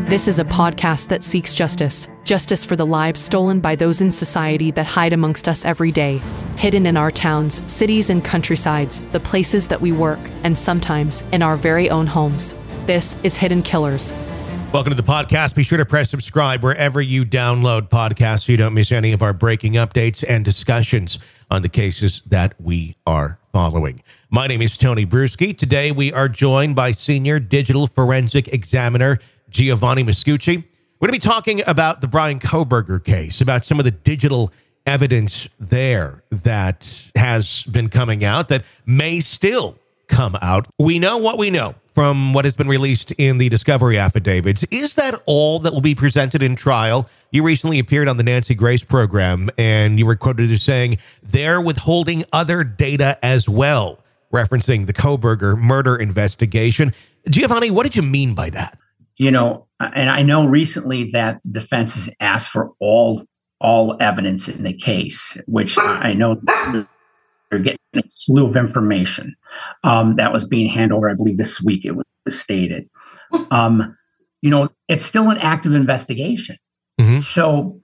This is a podcast that seeks justice. Justice for the lives stolen by those in society that hide amongst us every day. Hidden in our towns, cities, and countrysides, the places that we work, and sometimes in our very own homes. This is Hidden Killers. Welcome to the podcast. Be sure to press subscribe wherever you download podcasts so you don't miss any of our breaking updates and discussions on the cases that we are following. My name is Tony Bruschi. Today we are joined by Senior Digital Forensic Examiner Giovanni Mascucci. We're going to be talking about the Bryan Kohberger case, about some of the digital evidence there that has been coming out that may still come out. We know what we know from what has been released in the discovery affidavits. Is that all that will be presented in trial? You recently appeared on the Nancy Grace program, and you were quoted as saying they're withholding other data as well, referencing the Kohberger murder investigation. Giovanni, what did you mean by that? You know, and I know recently that the defense has asked for all evidence in the case, which I know they're getting a slew of information that was being handed over, I believe, this week, it was stated. You know, it's still an active investigation. Mm-hmm. So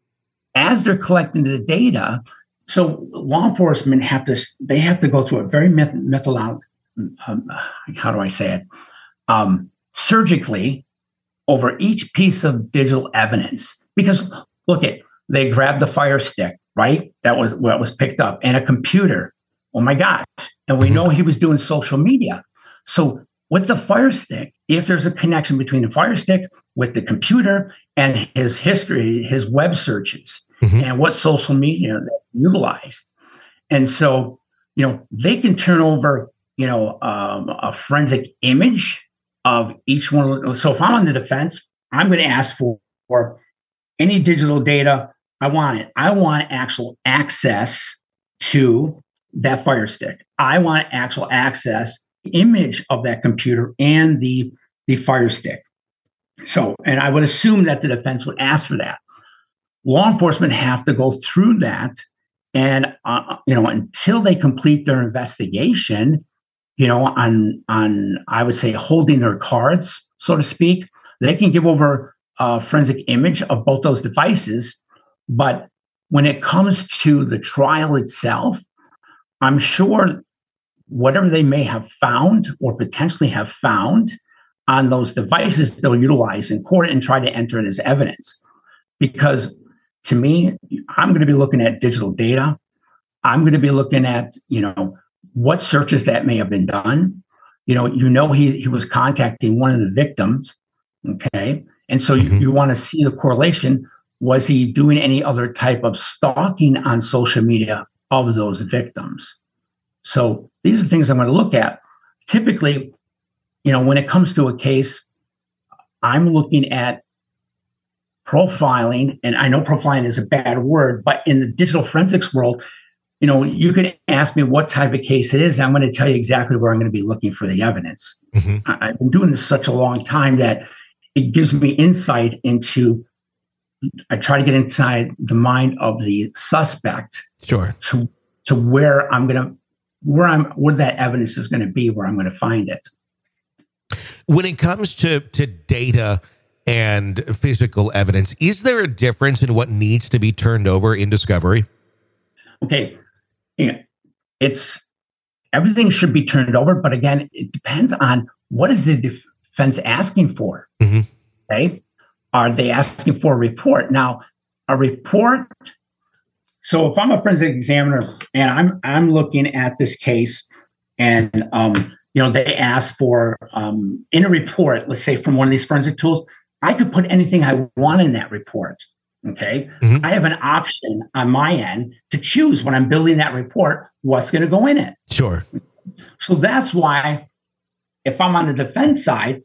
as they're collecting the data, so law enforcement have to go through a very methodological, how do I say it? Surgically over each piece of digital evidence. Because look they grabbed the Fire Stick, right? That was what was picked up, and a computer. Oh my gosh. And we know he was doing social media. So with the Fire Stick, if there's a connection between the Fire Stick with the computer and his history, his web searches, and what social media they utilized. And so, you know, they can turn over, you know, a forensic image of each one. So if I'm on the defense, I'm going to ask for any digital data. I want it. I want actual access to that Fire Stick. I want actual access, image of that computer and the Fire Stick. So, and I would assume that the defense would ask for that. Law enforcement have to go through that, and you know, until they complete their investigation, you know, on I would say holding their cards, so to speak, they can give over a forensic image of both those devices. But when it comes to the trial itself, I'm sure whatever they may have found or potentially have found on those devices, they'll utilize in court and try to enter it as evidence. Because to me, I'm going to be looking at digital data. I'm going to be looking at, you know, what searches that may have been done. You know, he was contacting one of the victims. Okay. And so you want to see the correlation. Was he doing any other type of stalking on social media of those victims? So these are things I'm going to look at. Typically, you know, when it comes to a case, I'm looking at profiling, and I know profiling is a bad word, but in the digital forensics world, you know, you can ask me what type of case it is. I'm going to tell you exactly where I'm going to be looking for the evidence. I've been doing this such a long time that it gives me insight into, I try to get inside the mind of the suspect. Sure. To where where that evidence is going to be, where I'm going to find it. When it comes to data and physical evidence, is there a difference in what needs to be turned over in discovery? Okay. It's everything should be turned over, but again, it depends on what is the defense asking for. Okay. Are they asking for a report? Now, a report. So if I'm a forensic examiner and I'm looking at this case, and you know, they ask for in a report, let's say from one of these forensic tools, I could put anything I want in that report. Okay. I have an option on my end to choose when I'm building that report, what's going to go in it. Sure. So that's why if I'm on the defense side,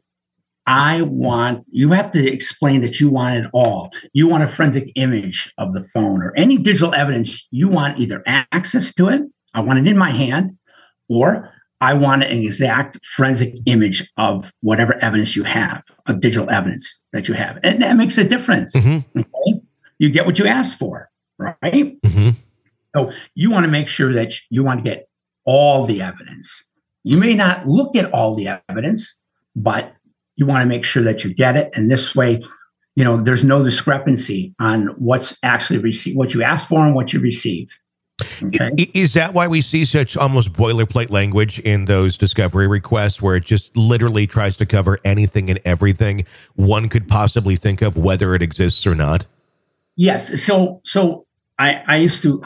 you have to explain that you want it all. You want a forensic image of the phone or any digital evidence. You want either access to it. I want it in my hand, or I want an exact forensic image of whatever evidence you have, of digital evidence that you have. And that makes a difference. Okay? You get what you asked for, right? So you want to make sure that you want to get all the evidence. You may not look at all the evidence, but you want to make sure that you get it. And this way, there's no discrepancy on what's actually received, what you ask for and what you receive. Okay. Is that why we see such almost boilerplate language in those discovery requests, where it just literally tries to cover anything and everything one could possibly think of, whether it exists or not? Yes. So I used to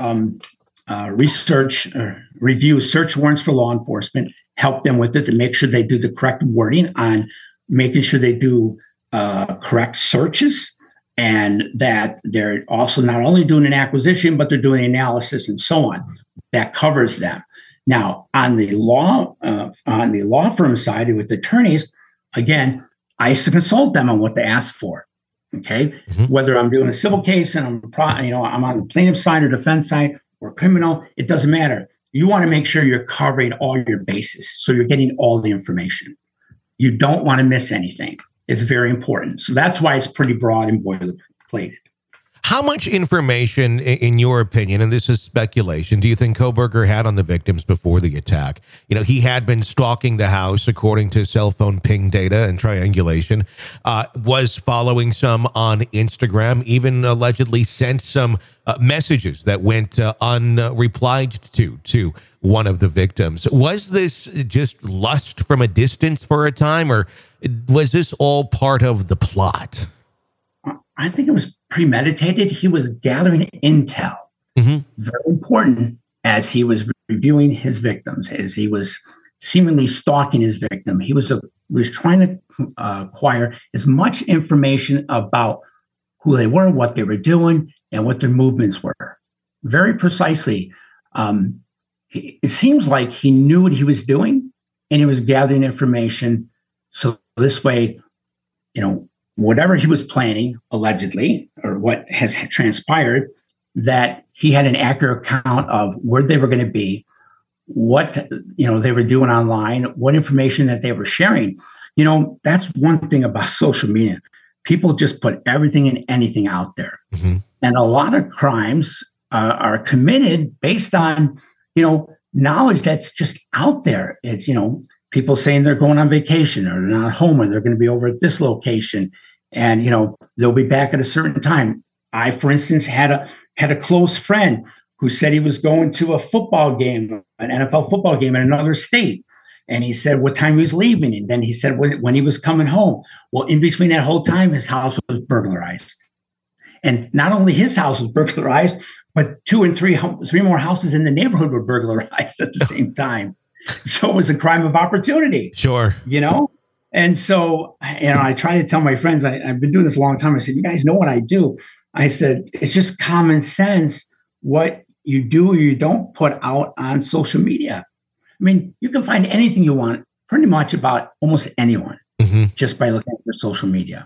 review search warrants for law enforcement, help them with it to make sure they do the correct wording on making sure they do correct searches, and that they're also not only doing an acquisition, but they're doing analysis and so on. That covers them. Now, on the law firm side with attorneys, again, I used to consult them on what they ask for. Okay, whether I'm doing a civil case and I'm on the plaintiff side or defense side or criminal, it doesn't matter. You want to make sure you're covering all your bases, so you're getting all the information. You don't want to miss anything. It's very important. So that's why it's pretty broad and boilerplated. How much information, in your opinion, and this is speculation, do you think Kohberger had on the victims before the attack? He had been stalking the house according to cell phone ping data and triangulation, was following some on Instagram, even allegedly sent some messages that went unreplied to one of the victims. Was this just lust from a distance for a time, or was this all part of the plot? I think it was premeditated. He was gathering intel. Very important, as he was reviewing his victims, as he was seemingly stalking his victim. He was trying to acquire as much information about who they were, what they were doing, and what their movements were. Very precisely. It seems like he knew what he was doing, and he was gathering information. So this way, whatever he was planning, allegedly, or what has transpired, that he had an accurate account of where they were going to be, what they were doing online, what information that they were sharing. That's one thing about social media. People just put everything and anything out there. And a lot of crimes are committed based on, knowledge that's just out there. It's, people saying they're going on vacation or they're not home and they're going to be over at this location. And, they'll be back at a certain time. I, for instance, had a close friend who said he was going to a football game, an NFL football game in another state. And he said what time he was leaving. And then he said when he was coming home. Well, in between that whole time, his house was burglarized. And not only his house was burglarized, but 2 and 3 more houses in the neighborhood were burglarized at the same time. So it was a crime of opportunity. Sure. And so, I try to tell my friends, I've been doing this a long time. I said, you guys know what I do. I said, it's just common sense what you do or you don't put out on social media. I mean, you can find anything you want pretty much about almost anyone just by looking at their social media.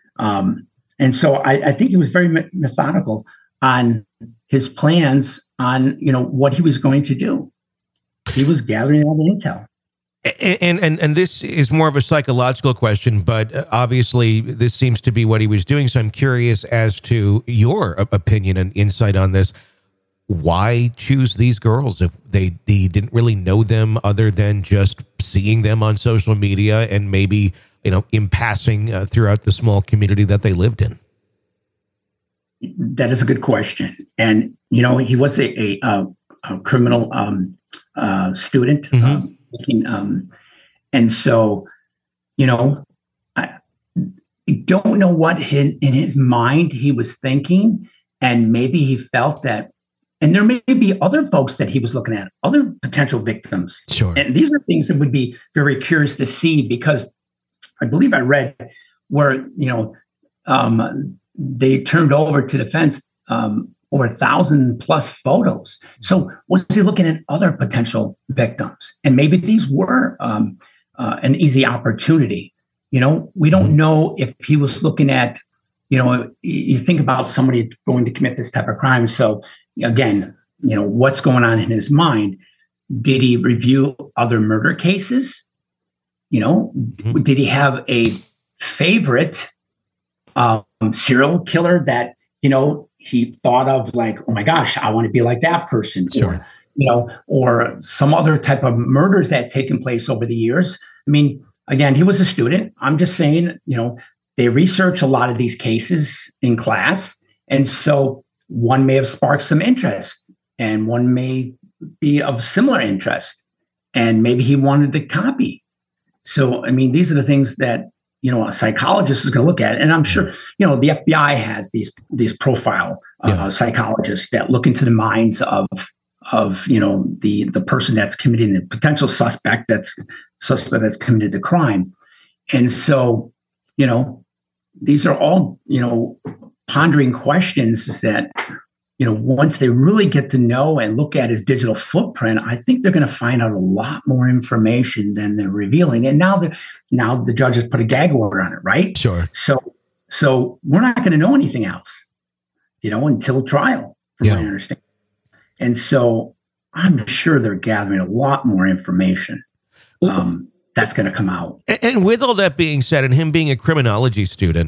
And so I think he was very methodical on his plans on, what he was going to do. He was gathering all the intel. And this is more of a psychological question, but obviously this seems to be what he was doing. So I'm curious as to your opinion and insight on this. Why choose these girls if he didn't really know them other than just seeing them on social media and maybe, in passing throughout the small community that they lived in? That is a good question. And, he was a criminal student. And so, I don't know what in his mind he was thinking. And maybe he felt that, and there may be other folks that he was looking at, other potential victims. Sure. And these are things that would be very curious to see, because I believe I read where, they turned over to defense over 1,000 plus photos. So was he looking at other potential victims? And maybe these were an easy opportunity. We don't know if he was looking at, you think about somebody going to commit this type of crime. So again, what's going on in his mind? Did he review other murder cases? Did he have a favorite serial killer that, he thought of, like, oh my gosh, I want to be like that person? Sure. Or some other type of murders that had taken place over the years. I mean, again, he was a student. I'm just saying, they research a lot of these cases in class. And so one may have sparked some interest and one may be of similar interest. And maybe he wanted to copy. So, I mean, these are the things that, a psychologist is going to look at. And I'm sure, the FBI has these profile psychologists that look into the minds of the person that's committing the potential suspect that's committed the crime. And so, these are all, pondering questions that, once they really get to know and look at his digital footprint, I think they're going to find out a lot more information than they're revealing. And now the judge has put a gag order on it, right? Sure. So we're not going to know anything else, until trial, from what I understand. And so I'm sure they're gathering a lot more information that's going to come out. And with all that being said, and him being a criminology student,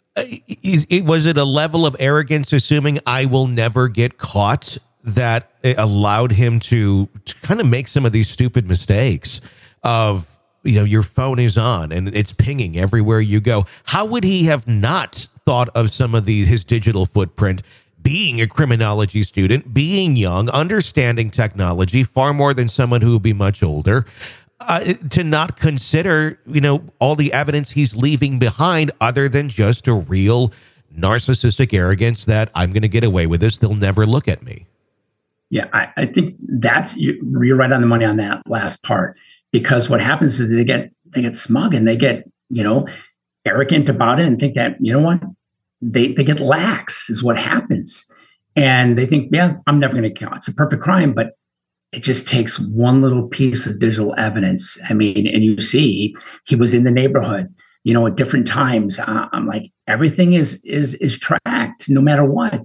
was it a level of arrogance, assuming I will never get caught, that allowed him to kind of make some of these stupid mistakes of, your phone is on and it's pinging everywhere you go? How would he have not thought of some of his digital footprint, being a criminology student, being young, understanding technology far more than someone who would be much older? To not consider, all the evidence he's leaving behind, other than just a real narcissistic arrogance that I'm going to get away with this. They'll never look at me. Yeah, I think you're right on the money on that last part, because what happens is they get smug and they get, arrogant about it and think that, they get lax is what happens. And they think, yeah, I'm never going to count. It's a perfect crime, but it just takes one little piece of digital evidence. I mean, and you see, he was in the neighborhood, at different times. I'm like, everything is tracked, no matter what.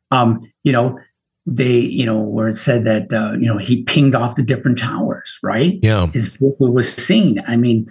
Where it said that, he pinged off the different towers, right? Yeah. His vehicle was seen. I mean,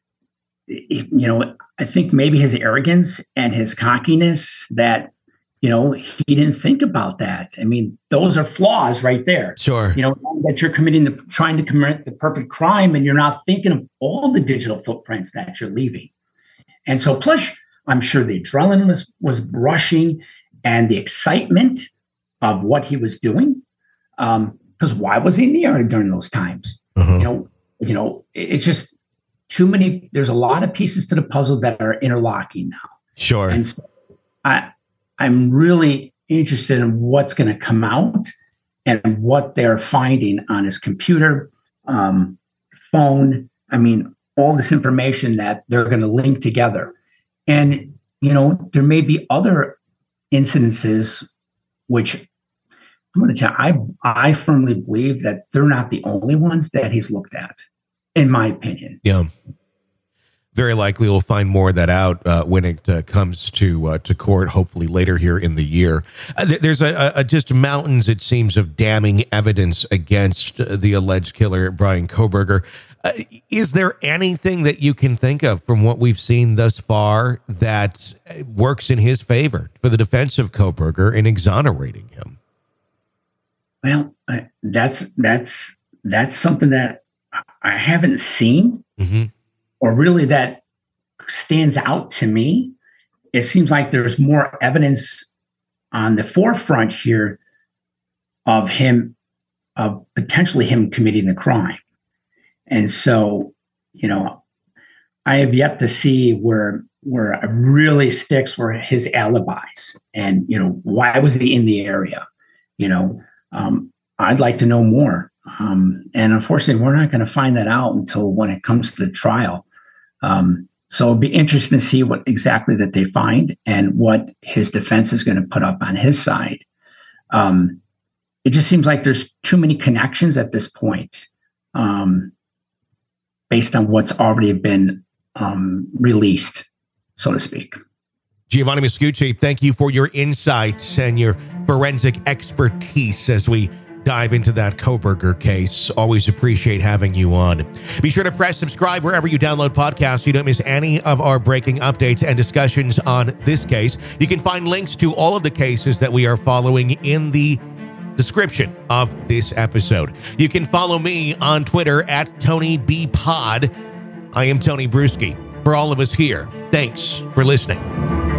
I think maybe his arrogance and his cockiness that, he didn't think about that. I mean, those are flaws right there. Sure. That you're trying to commit the perfect crime and you're not thinking of all the digital footprints that you're leaving. And so, plus, I'm sure the adrenaline was rushing and the excitement of what he was doing. Because why was he in the area during those times? Uh-huh. It's just too many. There's a lot of pieces to the puzzle that are interlocking now. Sure. And so I'm really interested in what's going to come out and what they're finding on his computer, phone. I mean, all this information that they're going to link together. And, there may be other incidences, which I'm going to tell you, I firmly believe that they're not the only ones that he's looked at, in my opinion. Yeah. Very likely we'll find more of that out when it comes to court, hopefully later here in the year. There's just mountains, it seems, of damning evidence against the alleged killer, Bryan Kohberger. Is there anything that you can think of from what we've seen thus far that works in his favor for the defense of Kohberger in exonerating him? Well, that's something that I haven't seen. Mm-hmm. Or really that stands out to me. It seems like there's more evidence on the forefront here of potentially him committing the crime. And so, I have yet to see where it really sticks where his alibis and, why was he in the area? I'd like to know more. And unfortunately, we're not going to find that out until when it comes to the trial. So it'll be interesting to see what exactly that they find and what his defense is going to put up on his side. It just seems like there's too many connections at this point, based on what's already been released, so to speak. Giovanni Mascucci, thank you for your insights and your forensic expertise as we dive into that Kohberger case. Always appreciate having you on. Be sure to press subscribe wherever you download podcasts so you don't miss any of our breaking updates and discussions on this case. You can find links to all of the cases that we are following in the description of this episode. You can follow me on Twitter at TonyBPod. I am Tony Bruschi. For all of us here, thanks for listening.